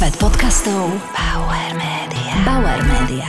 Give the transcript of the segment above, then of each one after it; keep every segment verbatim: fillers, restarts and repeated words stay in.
Svet podcastov Bauer Media. Bauer Media.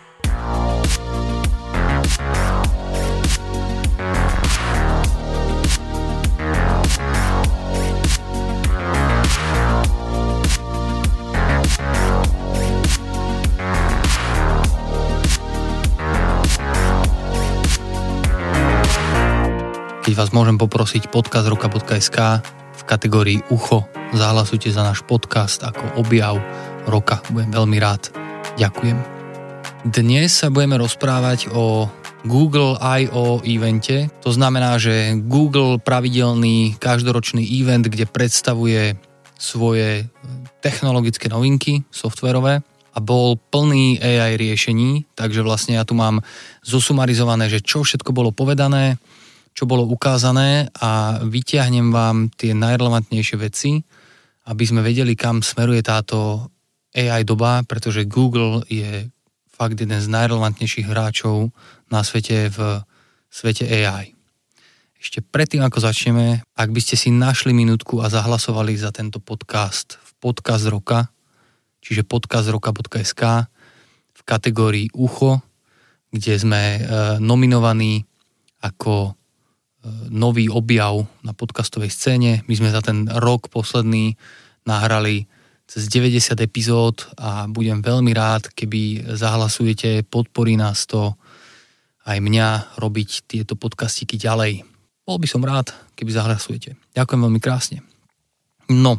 Keď vás môžem poprosiť, podcast roka bodka es ká v kategórii Ucho. Zahlasujte za náš podcast ako objav roka. Budem veľmi rád. Ďakujem. Dnes sa budeme rozprávať o Google I O evente. To znamená, že Google pravidelný každoročný event, kde predstavuje svoje technologické novinky, softverové, a bol plný á í riešení, takže vlastne ja tu mám zosumarizované, že čo všetko bolo povedané, čo bolo ukázané a vyťahnem vám tie najrelevantnejšie veci, aby sme vedeli, kam smeruje táto á í doba, pretože Google je fakt jeden z najrelevantnejších hráčov na svete v svete á í. Ešte predtým, ako začneme, ak by ste si našli minútku a zahlasovali za tento podcast v podcast roka, čiže podcast roka bodka es ká v kategórii Ucho, kde sme e, nominovaní ako nový objav na podcastovej scéne. My sme za ten rok posledný nahrali cez deväťdesiat epizód a budem veľmi rád, keby zahlasujete, podporí nás to aj mňa robiť tieto podcastiky ďalej. Bol by som rád, keby zahlasujete. Ďakujem veľmi krásne. No,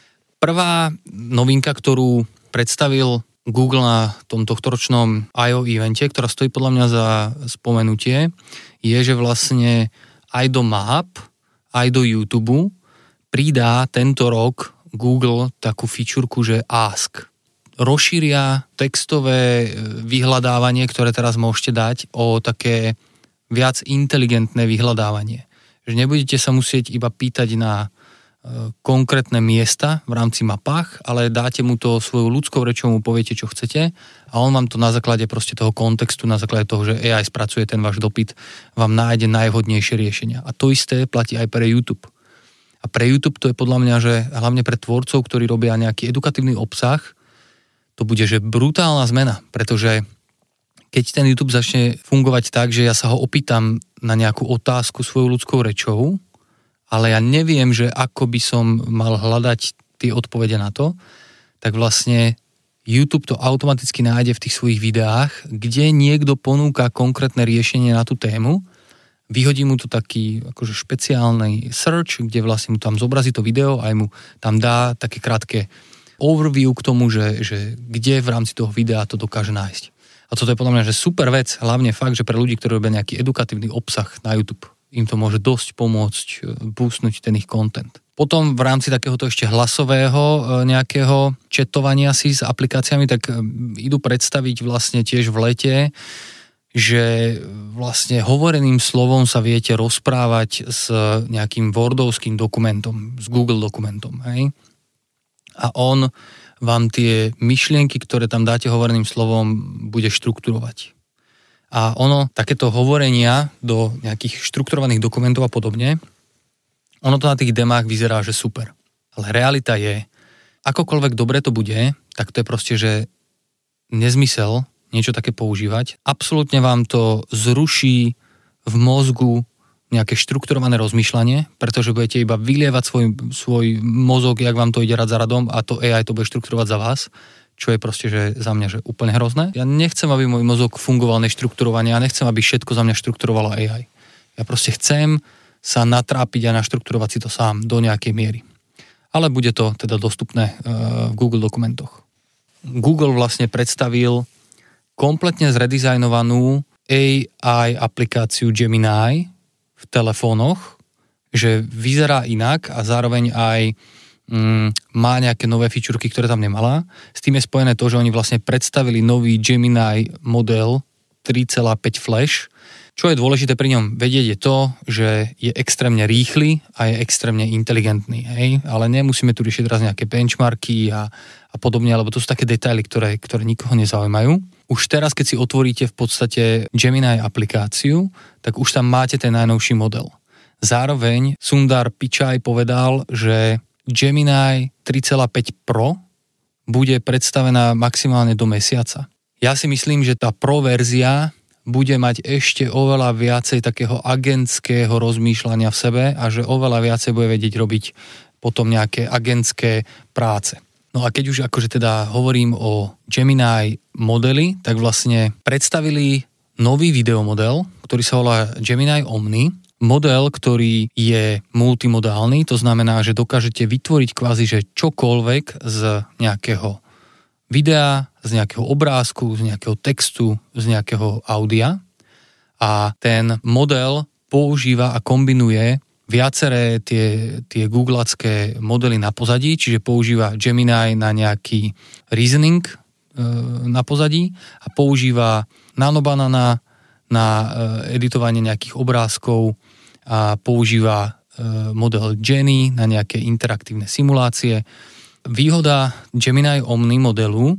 prvá novinka, ktorú predstavil Google na tom tohtoročnom I O evente, ktorá stojí podľa mňa za spomenutie, je, že vlastne aj do Map, aj do YouTube pridá tento rok Google takú fičurku, že Ask. Rozšíria textové vyhľadávanie, ktoré teraz môžete dať, o také viac inteligentné vyhľadávanie. Že nebudete sa musieť iba pýtať na konkrétne miesta v rámci mapách, ale dáte mu to svojou ľudskou rečou, mu poviete, čo chcete a on vám to na základe proste toho kontextu, na základe toho, že á í spracuje ten váš dopyt, vám nájde najvhodnejšie riešenia. A to isté platí aj pre YouTube. A pre YouTube to je podľa mňa, že hlavne pre tvorcov, ktorí robia nejaký edukatívny obsah, to bude, že brutálna zmena, pretože keď ten YouTube začne fungovať tak, že ja sa ho opýtam na nejakú otázku svojou ľudskou rečou, ale ja neviem, že ako by som mal hľadať tie odpovede na to, tak vlastne YouTube to automaticky nájde v tých svojich videách, kde niekto ponúka konkrétne riešenie na tú tému, vyhodí mu to taký akože špeciálny search, kde vlastne mu tam zobrazí to video a mu tam dá také krátke overview k tomu, že, že kde v rámci toho videa to dokáže nájsť. A toto je podľa mňa že super vec, hlavne fakt, že pre ľudí, ktorí robia nejaký edukatívny obsah na YouTube, im to môže dosť pomôcť boostnúť ten ich content. Potom v rámci takéhoto ešte hlasového nejakého chatovania si s aplikáciami, tak idú predstaviť vlastne tiež v lete, že vlastne hovoreným slovom sa viete rozprávať s nejakým wordovským dokumentom, s Google dokumentom, hej? A on vám tie myšlienky, ktoré tam dáte hovoreným slovom, bude štrukturovať. A ono, takéto hovorenia do nejakých štrukturovaných dokumentov a podobne, ono to na tých demách vyzerá, že super. Ale realita je, akokoľvek dobre to bude, tak to je proste, že nezmysel niečo také používať. Absolútne vám to zruší v mozgu nejaké štrukturované rozmýšľanie, pretože budete iba vylievať svoj, svoj mozog, jak vám to ide rad za radom a to á í to bude štrukturovať za vás, čo je proste, že za mňa, že úplne hrozné. Ja nechcem, aby môj mozog fungoval neštrukturovane, ja nechcem, aby všetko za mňa štrukturovalo á í. Ja proste chcem sa natrápiť a naštrukturovať si to sám do nejakej miery. Ale bude to teda dostupné v Google dokumentoch. Google vlastne predstavil kompletne zredizajnovanú á í aplikáciu Gemini v telefónoch, že vyzerá inak a zároveň aj má nejaké nové fičurky, ktoré tam nemala. S tým je spojené to, že oni vlastne predstavili nový Gemini model tri celá päť Flash. Čo je dôležité pri ňom vedieť je to, že je extrémne rýchly a je extrémne inteligentný. Hej? Ale nemusíme tu riešiť raz nejaké benchmarky a, a podobne, lebo to sú také detaily, ktoré, ktoré nikoho nezaujímajú. Už teraz, keď si otvoríte v podstate Gemini aplikáciu, tak už tam máte ten najnovší model. Zároveň Sundar Pichai povedal, že Gemini tri celá päť Pro bude predstavená maximálne do mesiaca. Ja si myslím, že tá pro verzia bude mať ešte oveľa viacej takého agentského rozmýšľania v sebe a že oveľa viacej bude vedieť robiť potom nejaké agentské práce. No a keď už akože teda hovorím o Gemini modeli, tak vlastne predstavili nový videomodel, ktorý sa volá Gemini Omni. Model, ktorý je multimodálny, to znamená, že dokážete vytvoriť kvázi, že čokoľvek z nejakého videa, z nejakého obrázku, z nejakého textu, z nejakého audia. A ten model používa a kombinuje viaceré tie, tie googlacké modely na pozadí, čiže používa Gemini na nejaký reasoning e, na pozadí a používa Nanobanana na e, editovanie nejakých obrázkov a používa e, model Jenny na nejaké interaktívne simulácie. Výhoda Gemini Omni modelu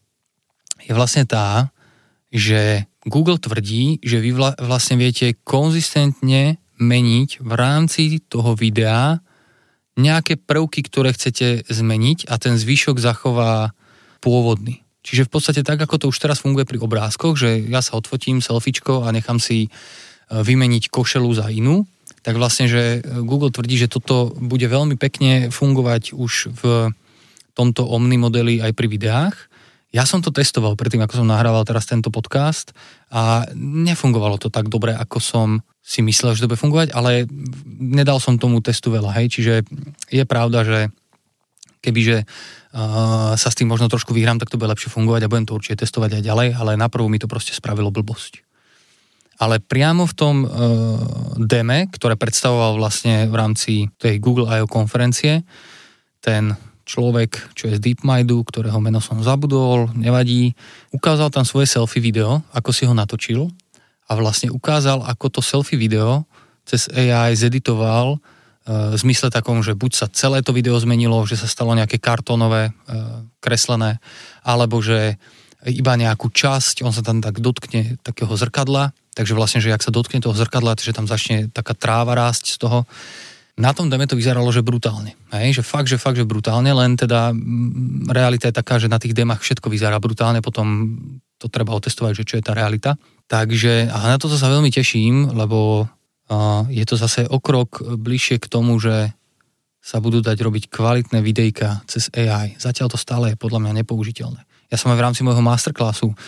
je vlastne tá, že Google tvrdí, že vy vla, vlastne viete konzistentne meniť v rámci toho videa nejaké prvky, ktoré chcete zmeniť a ten zvyšok zachová pôvodný. Čiže v podstate tak, ako to už teraz funguje pri obrázkoch, že ja sa odfotím selfiečko a nechám si vymeniť košelu za inú, tak vlastne, že Google tvrdí, že toto bude veľmi pekne fungovať už v tomto Omni modeli aj pri videách. Ja som to testoval predtým, ako som nahrával teraz tento podcast a nefungovalo to tak dobre, ako som si myslel, že to bude fungovať, ale nedal som tomu testu veľa, hej, čiže je pravda, že kebyže uh, sa s tým možno trošku vyhrám, tak to bude lepšie fungovať a budem to určite testovať aj ďalej, ale naprvu mi to proste spravilo blbosť. Ale priamo v tom uh, deme, ktoré predstavoval vlastne v rámci tej Google I O konferencie, ten človek, čo je z DeepMindu, ktorého meno som zabudol, nevadí, ukázal tam svoje selfie video, ako si ho natočil a vlastne ukázal, ako to selfie video cez á í zeditoval uh, v zmysle takom, že buď sa celé to video zmenilo, že sa stalo nejaké kartónové, uh, kreslené, alebo že iba nejakú časť, on sa tam tak dotkne takého zrkadla, takže vlastne, že ak sa dotkne toho zrkadla, že tam začne taká tráva rásť z toho. Na tom deme to vyzeralo, že brutálne. Hej? Že fakt, že fakt, že brutálne, len teda realita je taká, že na tých demách všetko vyzerá brutálne, potom to treba otestovať, že čo je tá realita. Takže a na toto sa veľmi teším, lebo uh, je to zase o krok bližšie k tomu, že sa budú dať robiť kvalitné videjka cez á í. Zatiaľ to stále je podľa mňa nepoužiteľné. Ja som aj v rámci môjho masterclassu, uh,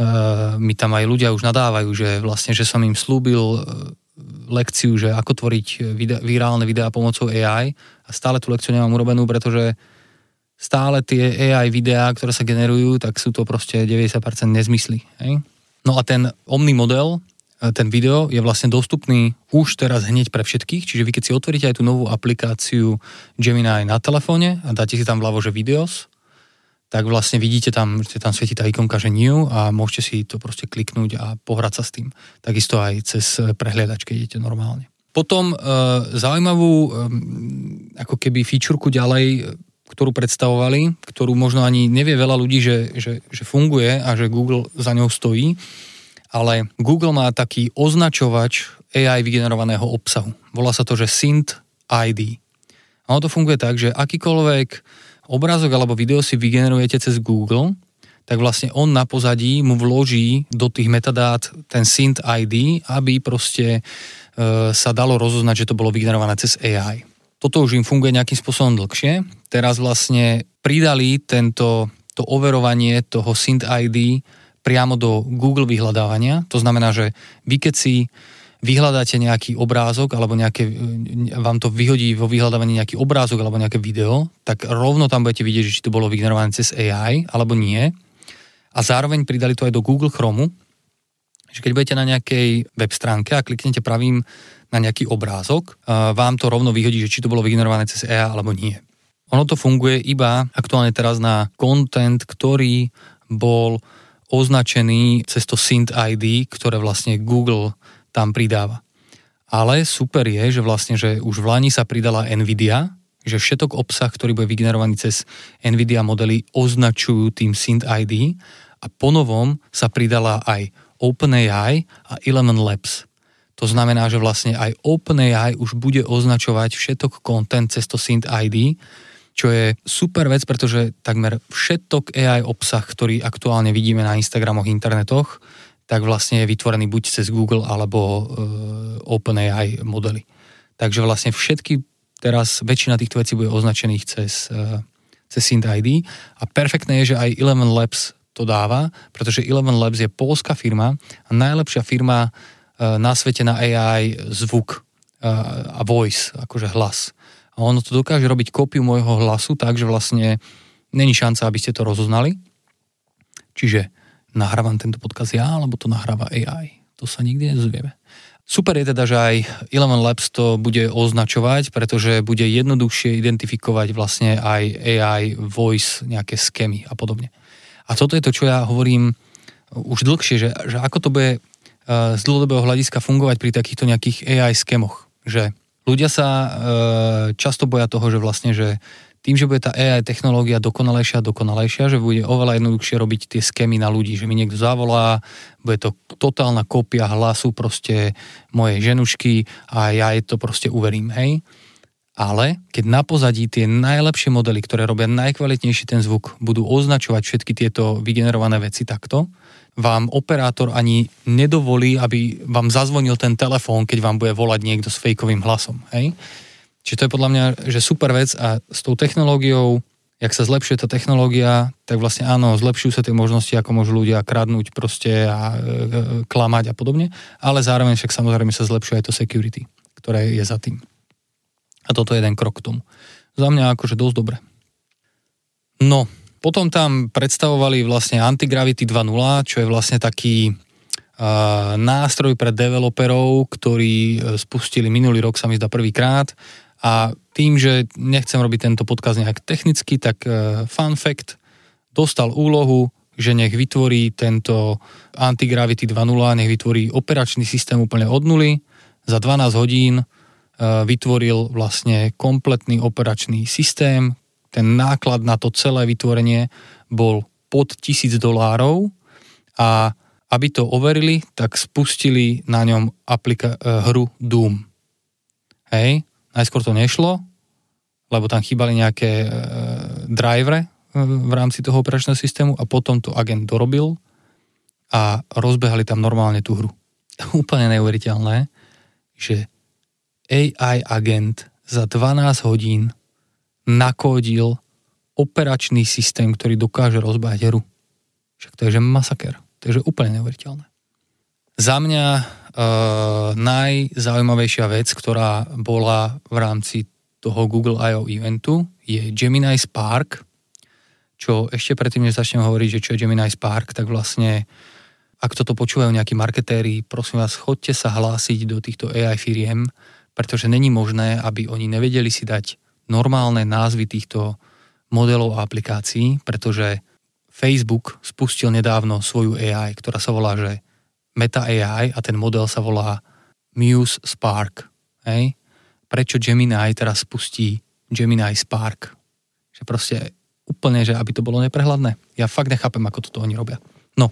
mi tam aj ľudia už nadávajú, že vlastne, že som im slúbil uh, lekciu, že ako tvoriť videa, virálne videá pomocou á í a stále tú lekciu nemám urobenú, pretože stále tie á í videá, ktoré sa generujú, tak sú to proste deväťdesiat percent nezmysly. Hej? No a ten Omni model, ten video je vlastne dostupný už teraz hneď pre všetkých, čiže vy keď si otvoríte aj tú novú aplikáciu Gemini na telefóne a dáte si tam vľavo, že videos, tak vlastne vidíte tam, že tam svieti tá ikonka, že new a môžete si to proste kliknúť a pohrať sa s tým. Takisto aj cez prehliadač, keď idete normálne. Potom e, zaujímavú e, ako keby featureku ďalej, ktorú predstavovali, ktorú možno ani nevie veľa ľudí, že, že, že funguje a že Google za ňou stojí, ale Google má taký označovač á í vygenerovaného obsahu. Volá sa to, že Synth í dé. A ono to funguje tak, že akýkoľvek obrázok alebo video si vygenerujete cez Google, tak vlastne on na pozadí mu vloží do tých metadát ten Synth í dé, aby proste e, sa dalo rozoznať, že to bolo vygenerované cez á í. Toto už im funguje nejakým spôsobom dlhšie. Teraz vlastne pridali tento, to overovanie toho Synth í dé priamo do Google vyhľadávania. To znamená, že vy keď si vyhľadáte nejaký obrázok alebo nejaké, vám to vyhodí vo vyhľadávaní nejaký obrázok alebo nejaké video, tak rovno tam budete vidieť, či to bolo vygenerované cez á í alebo nie. A zároveň pridali to aj do Google Chromu, že keď budete na nejakej web stránke a kliknete pravým na nejaký obrázok, vám to rovno vyhodí, že či to bolo vygenerované cez á í alebo nie. Ono to funguje iba aktuálne teraz na content, ktorý bol označený cez to Synth í dé, ktoré vlastne Google tam pridáva. Ale super je, že vlastne, že už v lani sa pridala NVIDIA, že všetok obsah, ktorý bude vygenerovaný cez NVIDIA modely, označujú tým Synth í dé a ponovom sa pridala aj OpenAI a Element Labs. To znamená, že vlastne aj OpenAI už bude označovať všetok content cez to Synth í dé čo je super vec, pretože takmer všetok á í obsah, ktorý aktuálne vidíme na Instagramoch, internetoch, tak vlastne je vytvorený buď cez Google alebo uh, OpenAI modely. Takže vlastne všetky, teraz väčšina týchto vecí bude označených cez, uh, cez SynthID a perfektné je, že aj Eleven Labs to dáva, pretože Eleven Labs je poľská firma a najlepšia firma uh, na svete na á í zvuk uh, a voice, akože hlas. A ono to dokáže robiť kópiu môjho hlasu, takže vlastne není šanca, aby ste to rozoznali. Čiže nahrávam tento podcast ja, alebo to nahráva á í. To sa nikdy nezvieme. Super je teda, že aj Eleven Labs to bude označovať, pretože bude jednoduchšie identifikovať vlastne aj á í, voice, nejaké skémy a podobne. A toto je to, čo ja hovorím už dlhšie, že, že ako to bude z dlhodobého hľadiska fungovať pri takýchto nejakých á í skémoch. Že ľudia sa e, často boja toho, že vlastne, že tým, že bude tá á í technológia dokonalejšia a dokonalejšia, že bude oveľa jednoduchšie robiť tie skémy na ľudí, že mi niekto zavolá, bude to totálna kópia hlasu proste mojej ženušky a ja jej to proste uverím, hej. Ale keď na pozadí tie najlepšie modely, ktoré robia najkvalitnejší ten zvuk, budú označovať všetky tieto vygenerované veci takto, vám operátor ani nedovolí, aby vám zazvonil ten telefón, keď vám bude volať niekto s fejkovým hlasom. Hej? Čiže to je podľa mňa že super vec a s tou technológiou, jak sa zlepšuje tá technológia, tak vlastne áno, zlepšujú sa tie možnosti, ako môžu ľudia kradnúť proste a e, klamať a podobne, ale zároveň však samozrejme sa zlepšuje aj to security, ktoré je za tým. A toto je jeden krok k tomu. Za mňa akože dosť dobre. No, potom tam predstavovali vlastne Antigravity dva bodka nula, čo je vlastne taký uh, nástroj pre developerov, ktorí spustili minulý rok, sa mi zdá prvýkrát. A tým, že nechcem robiť tento podcast nejak technicky, tak uh, fun fact, dostal úlohu, že nech vytvorí tento Antigravity dva bodka nula, nech vytvorí operačný systém úplne od nuly. Za dvanásť hodín uh, vytvoril vlastne kompletný operačný systém. Ten náklad na to celé vytvorenie bol pod tisíc dolárov a aby to overili, tak spustili na ňom aplika- hru Doom. Hej, najskôr to nešlo, lebo tam chýbali nejaké e, drivere v rámci toho operačného systému a potom to agent dorobil a rozbehali tam normálne tú hru. Úplne neuveriteľné, že á í agent za dvanásť hodín nakódil operačný systém, ktorý dokáže rozbáť hru. Však to je že masaker. To je že úplne neuveriteľné. Za mňa e, najzaujímavejšia vec, ktorá bola v rámci toho Google í ó eventu, je Gemini Spark, čo ešte predtým, než začnem hovoriť, že čo je Gemini Spark, tak vlastne, ak toto počúvajú nejakí marketéri, prosím vás, chodte sa hlásiť do týchto á í firiem, pretože není možné, aby oni nevedeli si dať normálne názvy týchto modelov a aplikácií, pretože Facebook spustil nedávno svoju á í, ktorá sa volá, že Meta á í a ten model sa volá Muse Spark. Hej? Prečo Gemini teraz spustí Gemini Spark? Že proste úplne, že aby to bolo neprehľadné. Ja fakt nechápem, ako toto oni robia. No.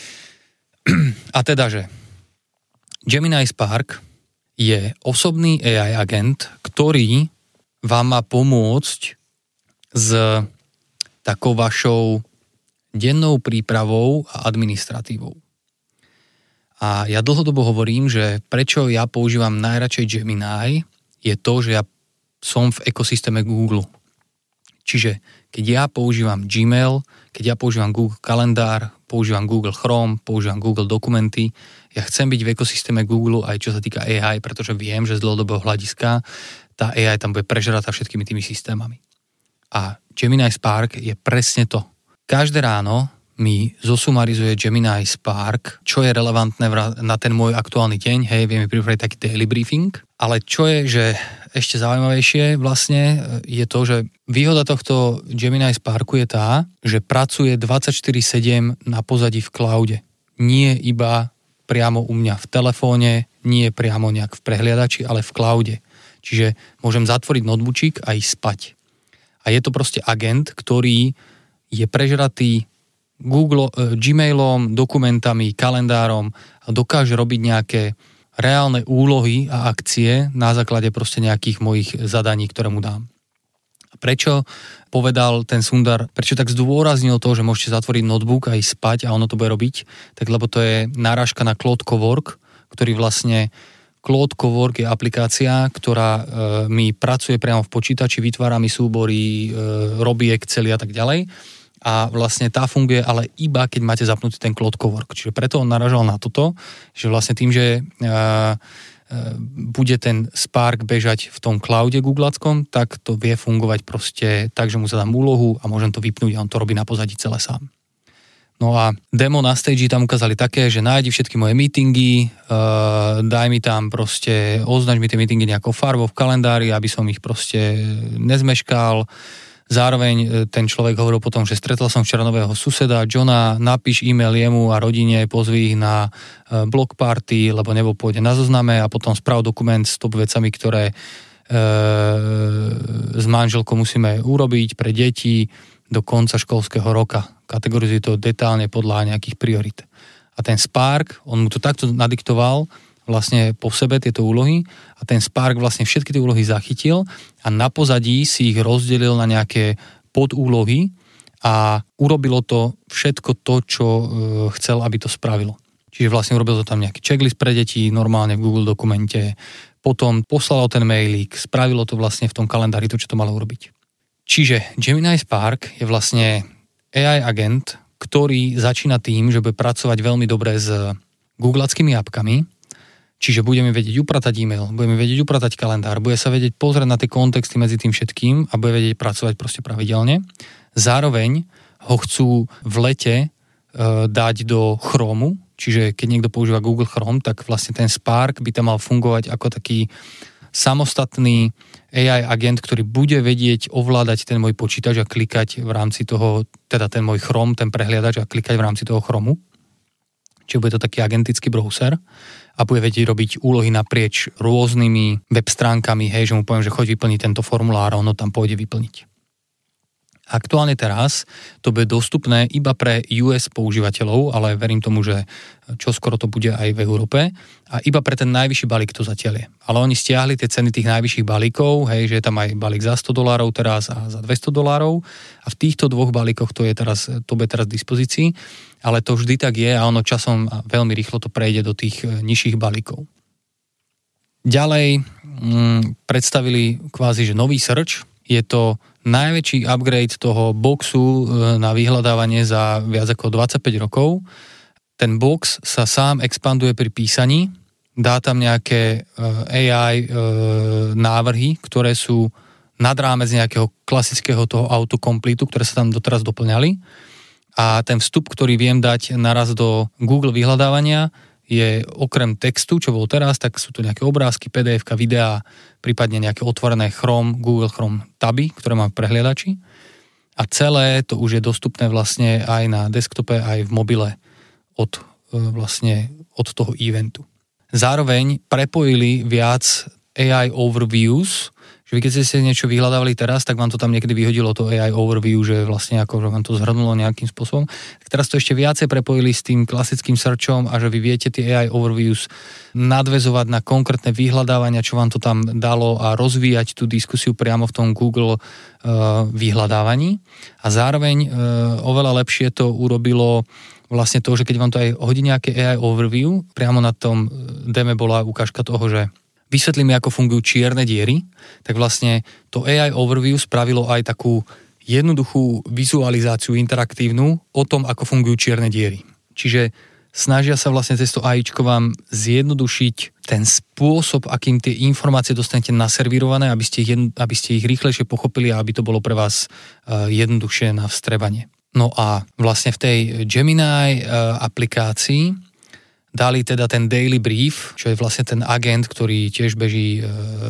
A teda, že Gemini Spark je osobný á í agent, ktorý vám má pomôcť s takou vašou dennou prípravou a administratívou. A ja dlhodobo hovorím, že prečo ja používam najradšej Gemini, je to, že ja som v ekosystéme Google. Čiže keď ja používam Gmail, keď ja používam Google kalendár, používam Google Chrome, používam Google dokumenty, ja chcem byť v ekosystéme Google aj čo sa týka á í, pretože viem, že z dlhodobého hľadiska tá á í tam bude prežratá všetkými tými systémami. A Gemini Spark je presne to. Každé ráno mi zosumarizuje Gemini Spark, čo je relevantné na ten môj aktuálny deň, hej, vie mi pripraviť taký daily briefing, ale čo je, že ešte zaujímavejšie vlastne je to, že výhoda tohto Gemini Sparku je tá, že pracuje dvadsaťštyri sedem na pozadí v cloude. Nie iba priamo u mňa v telefóne, nie priamo nejak v prehliadači, ale v cloude. Čiže môžem zatvoriť noteboočík a ísť spať. A je to proste agent, ktorý je prežratý Google, Gmailom, dokumentami, kalendárom a dokáže robiť nejaké reálne úlohy a akcie na základe proste nejakých mojich zadaní, ktoré mu dám. A Prečo povedal ten Sundar, prečo tak zdôraznil to, že môžete zatvoriť notebook a ísť spať a ono to bude robiť, tak lebo to je náražka na Claude Cowork, ktorý vlastne Claude Cowork je aplikácia, ktorá e, mi pracuje priamo v počítači, vytvára mi súbory, e, robí Excely a tak ďalej. A vlastne tá funguje ale iba, keď máte zapnutý ten Claude Cowork. Čiže preto on naražal na toto, že vlastne tým, že e, bude ten Spark bežať v tom cloude googlackom, tak to vie fungovať proste tak, že mu zadám úlohu a môžem to vypnúť a on to robí na pozadí celé sám. No a demo na stage tam ukázali také, že nájdi všetky moje meetingy, uh, daj mi tam proste, označ mi tie meetingy nejakou farbou v kalendári, aby som ich proste nezmeškal. Zároveň ten človek hovoril potom, že stretol som včera nového suseda Johna, napíš e-mail jemu a rodine, pozví ich na block party, lebo nebo pôjde na zozname a potom sprav dokument s top vecami, ktoré e, s manželkou musíme urobiť pre deti do konca školského roka. Kategorizuje to detálne podľa nejakých priorit. A ten Spark, on mu to takto nadiktoval, vlastne po sebe tieto úlohy a ten Spark vlastne všetky tie úlohy zachytil a na pozadí si ich rozdelil na nejaké podúlohy a urobilo to všetko to, čo e, chcel, aby to spravilo. Čiže vlastne urobil to tam nejaký checklist pre deti, normálne v Google dokumente, potom poslalo ten mailík, spravilo to vlastne v tom kalendári to, čo to malo urobiť. Čiže Gemini Spark je vlastne á í agent, ktorý začína tým, že bude pracovať veľmi dobre s googlackými apkami. Čiže budeme vedieť upratať e-mail, budeme vedieť upratať kalendár, bude sa vedieť pozrieť na tie kontexty medzi tým všetkým a bude vedieť pracovať proste pravidelne. Zároveň ho chcú v lete e, dať do Chromu, čiže keď niekto používa Google Chrome, tak vlastne ten Spark by tam mal fungovať ako taký samostatný á í agent, ktorý bude vedieť ovládať ten môj počítač a klikať v rámci toho, teda ten môj Chrome, ten prehliadač a klikať v rámci toho Chromu. Čiže bude to taký agentický browser a bude vedieť robiť úlohy naprieč rôznymi web stránkami, hej, že mu poviem, že choď vyplniť tento formulár a ono tam pôjde vyplniť. Aktuálne teraz to bude dostupné iba pre ú es používateľov, ale verím tomu, že čoskoro to bude aj v Európe a iba pre ten najvyšší balík to zatiaľ je. Ale oni stiahli tie ceny tých najvyšších balíkov, hej, že je tam aj balík za sto dolárov teraz a za dvesto dolárov a v týchto dvoch balíkoch to je teraz, to bude teraz v dispozícii, ale to vždy tak je a ono časom veľmi rýchlo to prejde do tých nižších balíkov. Ďalej mm, predstavili kvázi, že nový search, je to najväčší upgrade toho boxu na vyhľadávanie za viac ako dvadsaťpäť rokov. Ten box sa sám expanduje pri písaní, dá tam nejaké á í návrhy, ktoré sú nad rámec nejakého klasického toho autocompletu, ktoré sa tam doteraz doplňali. A ten vstup, ktorý viem dať naraz do Google vyhľadávania, je okrem textu, čo bol teraz, tak sú tu nejaké obrázky, pé dé efka, videá, prípadne nejaké otvorené Chrome, Google Chrome taby, ktoré mám v prehliadači. A celé to už je dostupné vlastne aj na desktope, aj v mobile od, vlastne, od toho eventu. Zároveň prepojili viac á í overviews, že vy keď ste si niečo vyhľadávali teraz, tak vám to tam niekedy vyhodilo to á í overview, že vlastne ako že vám to zhrnulo nejakým spôsobom. Tak teraz to ešte viacej prepojili s tým klasickým searchom a že vy viete tie á í overviews nadväzovať na konkrétne vyhľadávania, čo vám to tam dalo a rozvíjať tú diskusiu priamo v tom Google uh, vyhľadávaní. A zároveň uh, oveľa lepšie to urobilo vlastne to, že keď vám to aj hodí nejaké á í overview, priamo na tom deme bola ukážka toho, že vysvetlíme, ako fungujú čierne diery, tak vlastne to á í overview spravilo aj takú jednoduchú vizualizáciu interaktívnu o tom, ako fungujú čierne diery. Čiže snažia sa vlastne cez to AIčko vám zjednodušiť ten spôsob, akým tie informácie dostanete naservírované, aby ste ich, aby ste ich rýchlejšie pochopili a aby to bolo pre vás jednoduchšie na vstrebanie. No a vlastne v tej Gemini aplikácii dali teda ten daily brief, čo je vlastne ten agent, ktorý tiež beží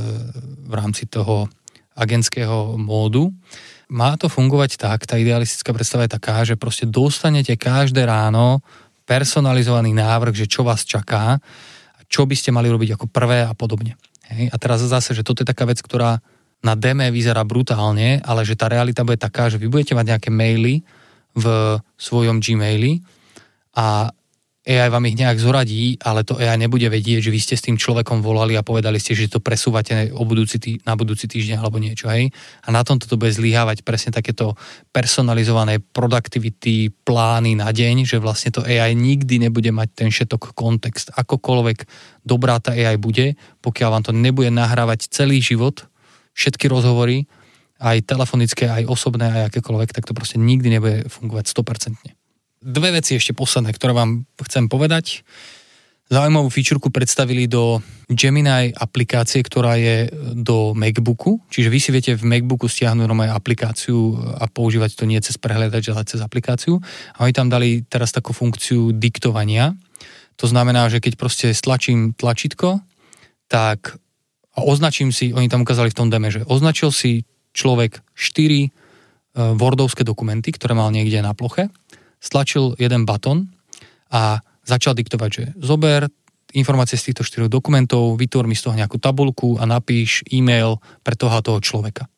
v rámci toho agentského módu. Má to fungovať tak, tá idealistická predstava je taká, že proste dostanete každé ráno personalizovaný návrh, že čo vás čaká, čo by ste mali robiť ako prvé a podobne. Hej? A teraz zase, že toto je taká vec, ktorá na deme vyzerá brutálne, ale že tá realita bude taká, že vy budete mať nejaké maily v svojom Gmaili a á í vám ich nejak zoradí, ale to á í nebude vedieť, že vy ste s tým človekom volali a povedali ste, že to presúvate o budúci tý, na budúci týždeň alebo niečo, hej. A na tomto to bude zlyhávať presne takéto personalizované productivity plány na deň, že vlastne to á í nikdy nebude mať ten všetok kontext. Akokoľvek dobrá tá á í bude, pokiaľ vám to nebude nahrávať celý život, všetky rozhovory, aj telefonické, aj osobné, aj akékoľvek, tak to proste nikdy nebude fungovať sto percent. Dve veci ešte posledné, ktoré vám chcem povedať. Zaujímavú featureku predstavili do Gemini aplikácie, ktorá je do MacBooku, čiže vy si viete v MacBooku stiahnuť normálne aplikáciu a používať to nie cez prehliadač, ale cez aplikáciu. A oni tam dali teraz takú funkciu diktovania. To znamená, že keď proste stlačím tlačítko, tak a označím si, oni tam ukázali v tom deme, že označil si človek štyri wordovské dokumenty, ktoré mal niekde na ploche, stlačil jeden button a začal diktovať, že zober informácie z týchto štyroch dokumentov, vytvor mi z toho nejakú tabuľku a napíš e-mail pre toho a toho človeka.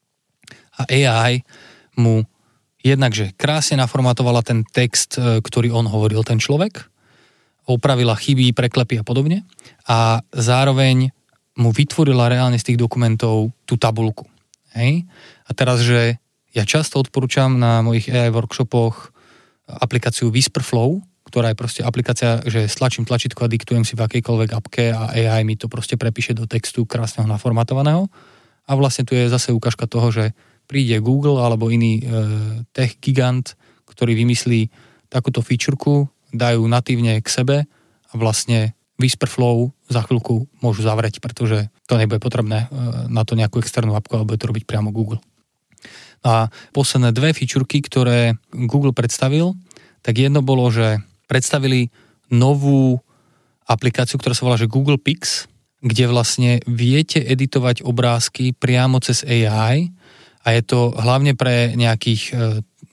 A á í mu jednakže krásne naformatovala ten text, ktorý on hovoril, ten človek, opravila chyby, preklepy a podobne a zároveň mu vytvorila reálne z tých dokumentov tú tabuľku. Hej? A teraz, že ja často odporúčam na mojich á í workshopoch aplikáciu Whisperflow, ktorá je proste aplikácia, že stlačím tlačítko a diktujem si v akejkoľvek appke a á í mi to proste prepíše do textu krásneho naformatovaného. A vlastne tu je zase ukážka toho, že príde Google alebo iný e, tech gigant, ktorý vymyslí takúto featureku, dajú natívne k sebe a vlastne Whisperflow za chvíľku môžu zavrieť, pretože to nebude potrebné e, na to nejakú externú appku, ale bude to robiť priamo Google. A posledné dve featureky, ktoré Google predstavil, tak jedno bolo, že predstavili novú aplikáciu, ktorá sa volá že Google Pix, kde vlastne viete editovať obrázky priamo cez á í a je to hlavne pre nejakých e,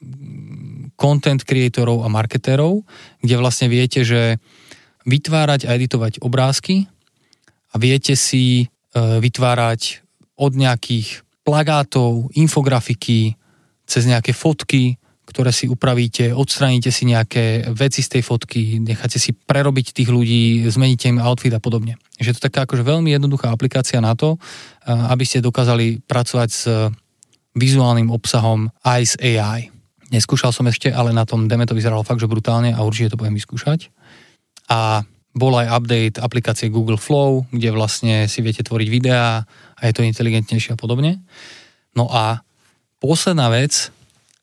content creatorov a marketérov, kde vlastne viete, že vytvárať a editovať obrázky a viete si e, vytvárať od nejakých plagátov, infografiky, cez nejaké fotky, ktoré si upravíte, odstraníte si nejaké veci z tej fotky, necháte si prerobiť tých ľudí, zmeníte im outfit a podobne. Že to je taká akože veľmi jednoduchá aplikácia na to, aby ste dokázali pracovať s vizuálnym obsahom aj s á í. Neskúšal som ešte, ale na tom deme to vyzeralo fakt, že brutálne a určite to budem vyskúšať. A bol aj update aplikácie Google Flow, kde vlastne si viete tvoriť videá a je to inteligentnejšie a podobne. No a posledná vec,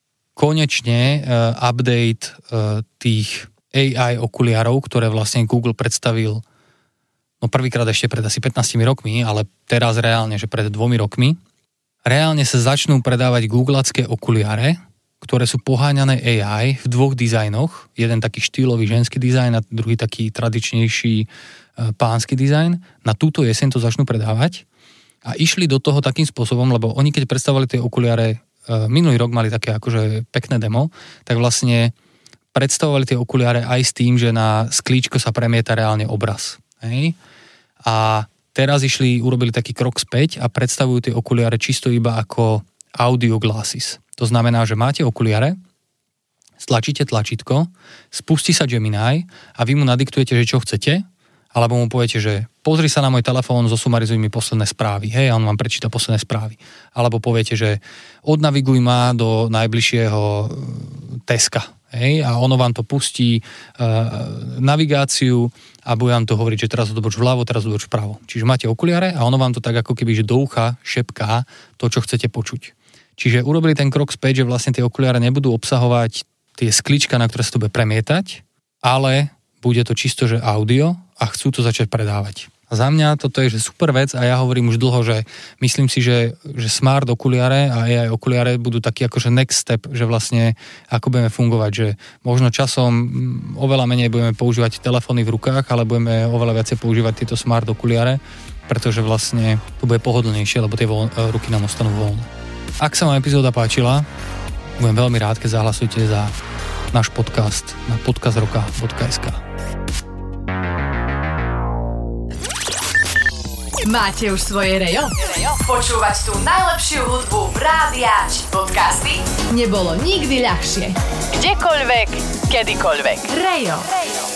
konečne uh, update uh, tých á í okuliarov, ktoré vlastne Google predstavil no prvýkrát ešte pred asi pätnástimi rokmi, ale teraz reálne, že pred dvomi rokmi. Reálne sa začnú predávať googlacké okuliare, ktoré sú poháňané á í v dvoch dizajnoch. Jeden taký štýlový ženský dizajn a druhý taký tradičnejší pánsky dizajn. Na túto jeseň to začnú predávať. A išli do toho takým spôsobom, lebo oni keď predstavovali tie okuliare, minulý rok mali také akože pekné demo, tak vlastne predstavovali tie okuliare aj s tým, že na sklíčko sa premieta reálne obraz. Hej? A teraz išli, urobili taký krok späť a predstavujú tie okuliare čisto iba ako audio glasses. To znamená, že máte okuliare, stlačíte tlačítko, spustí sa Gemini a vy mu nadiktujete, že čo chcete, alebo mu poviete, že pozri sa na môj telefón, zosumarizuj mi posledné správy, hej, a on vám prečíta posledné správy. Alebo poviete, že odnaviguj ma do najbližšieho Teska, hej, a ono vám to pustí e, navigáciu a bude vám to hovoriť, že teraz odboč vľavo, teraz odboč vpravo. Čiže máte okuliare a ono vám to tak ako keby, že do ucha šepká to, čo chcete počuť. Čiže urobili ten krok späť, že vlastne tie okuliare nebudú obsahovať tie sklička, na ktoré sa to bude premietať, ale bude to čisto, že audio a chcú to začať predávať. A za mňa toto je že super vec a ja hovorím už dlho, že myslím si, že, že smart okuliare a á í okuliare budú taký akože next step, že vlastne ako budeme fungovať, že možno časom oveľa menej budeme používať telefóny v rukách, ale budeme oveľa viacej používať tieto smart okuliare, pretože vlastne to bude pohodlnejšie, lebo tie voľ, ruky nám ostanú voľné. Ak sa vám epizóda páčila, budem veľmi rád, keď zahlasujete za náš podcast na podcast roka bodka es ká. Máte už svoje rejo? Počúvať tú najlepšiu hudbu rádia či podcasty nebolo nikdy ľahšie. Kdekoľvek, kedykoľvek. Rejo. Rejo.